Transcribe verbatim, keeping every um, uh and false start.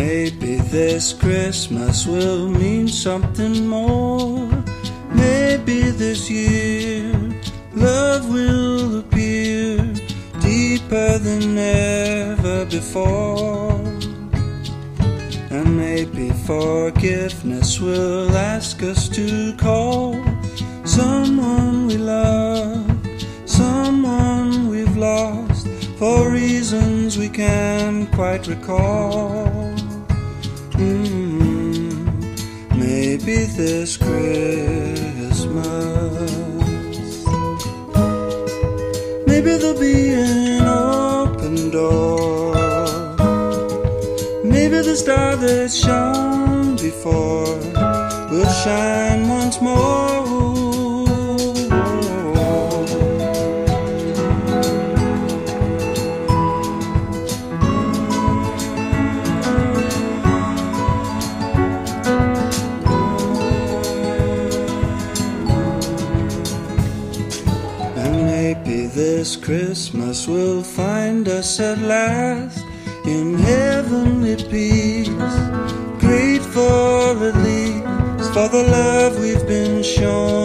Maybe this Christmas will mean something more. Maybe this year love will appear deeper than ever before. And maybe forgiveness will ask us to call someone we love, someone we've lost, for reasons we can't quite recall. Mm-hmm. Maybe this Christmas, maybe there'll be an open door. Maybe the star that shone before will shine once more. And maybe this Christmas will find us at last in heavenly peace, grateful at least for the love we've been shown.